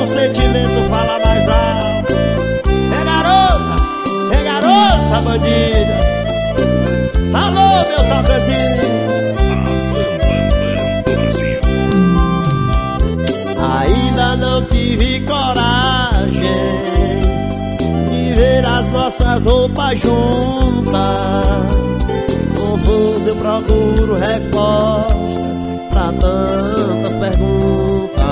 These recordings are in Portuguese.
o sentimento fala mais alto. É garota bandida. Alô, meu Tocantins. Ainda não tive coragem de ver as nossas roupas juntas. Confuso eu procuro respostas pra tantas perguntas.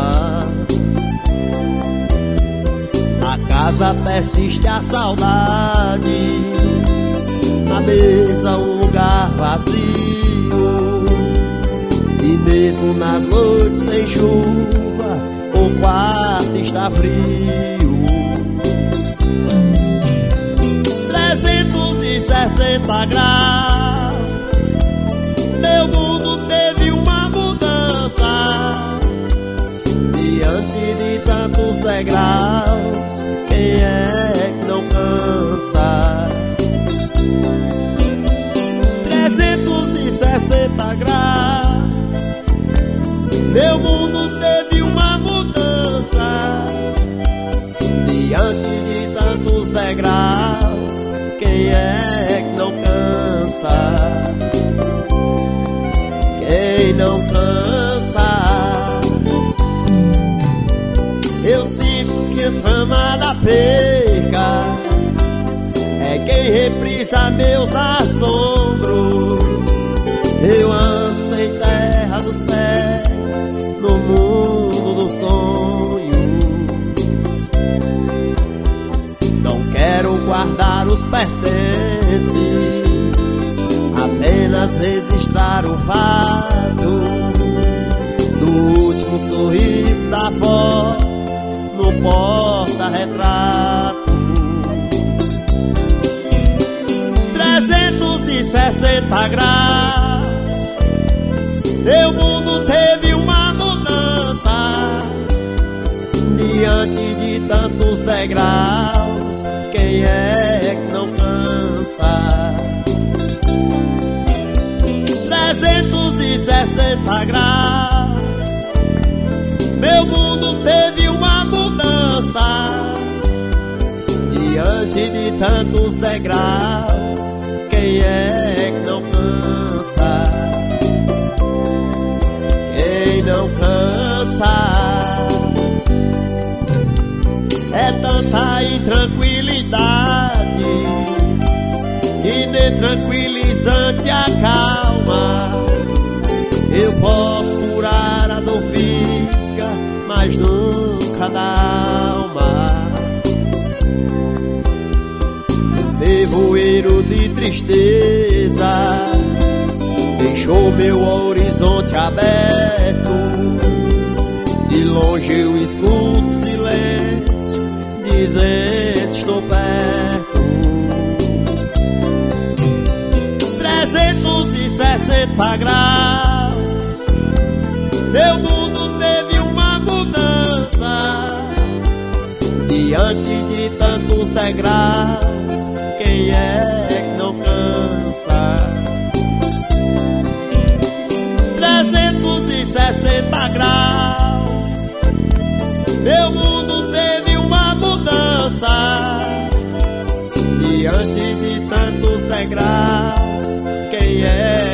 Na casa persiste a saudade, na mesa um lugar vazio. E mesmo nas noites sem chuva, o quarto está frio. 360 graus, meu mundo teve uma mudança. Diante de tantos degraus, quem é que não cansa? 360 graus, meu mundo teve uma mudança. Diante de tantos degraus, quem é que não cansa? Quem não cansa? Eu sinto que a trama da perca é quem reprisa meus assombros. Eu ando sem terra dos pés no mundo dos sonhos. Não quero guardar os pertences, apenas registrar o fato do último sorriso da foto no porta-retrato. 360 graus, meu mundo teve uma mudança. Diante de tantos degraus, quem é que não cansa? 360 graus, meu mundo teve uma mudança. Diante de tantos degraus, quem é que não cansa? Quem não cansa? É tanta intranquilidade que nem tranquilizante acalma. Eu posso curar a dor física, mas nunca da alma. Nevoeiro de tristeza deixou meu horizonte aberto. De longe eu escuto silêncio dizendo estou perto. 360 graus, meu mundo teve uma mudança. Diante de tantos degraus, quem é que não cansa? 360 graus, meu mundo teve uma mudança. Diante de tantos degraus, quem é